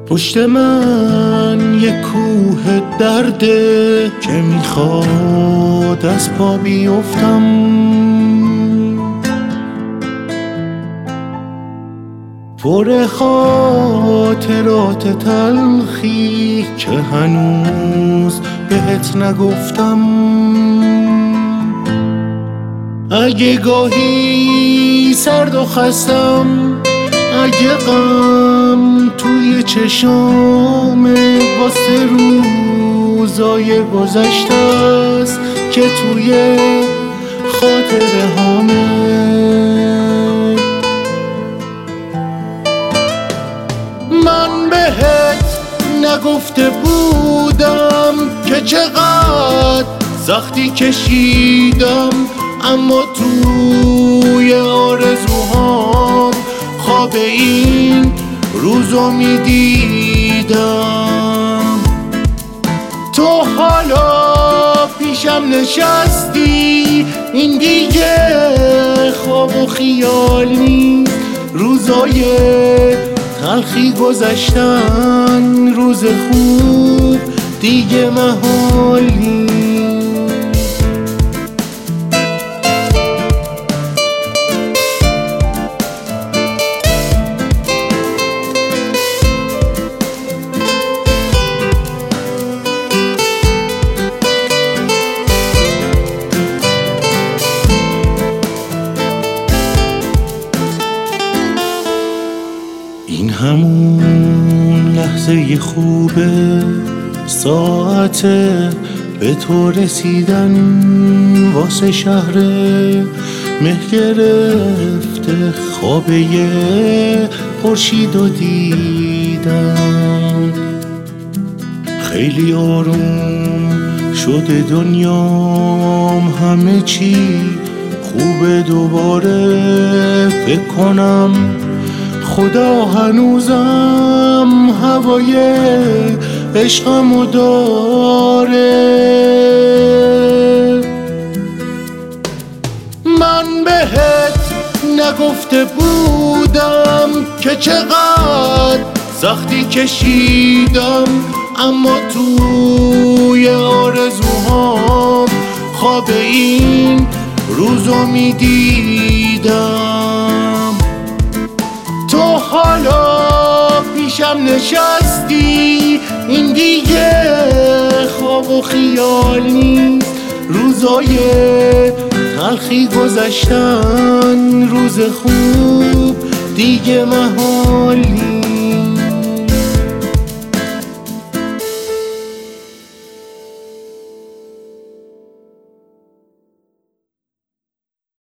پشت من یک کوه درده که میخواد از پا بیفتم. پر خاطرات تلخی که هنوز بهت نگفتم. اگه گاهی سرد و خستم، اگه غم توی چشامه، واسه روزای گذشته است که توی خاطره هامه. من بهت نگفته بودم که چقدر سختی کشیدم، اما توی آرزوهام خواب این روزو میدیدم. تو حالا پیشم نشستی، این دیگه خواب و خیال نیست. روزای تلخی گذشتن، روز خوب دیگه محال نیست. این همون لحظه خوبه، ساعته به تو رسیدن. واسه شهر مه گرفته خوابه خورشید و دیدن. خیلی آروم شده دنیام، همه چی خوبه دوباره. فکر کنم خدا هنوزم هوای عشقمو داره. من بهت نگفته بودم که چقدر سختی کشیدم، اما توی آرزوهام خواب این روزو میدیدم. تو حالا پیشم نشستی، این دیگه خواب و خیال نیست. روزای تلخی گذشتن، روز خوب دیگه محال نیست.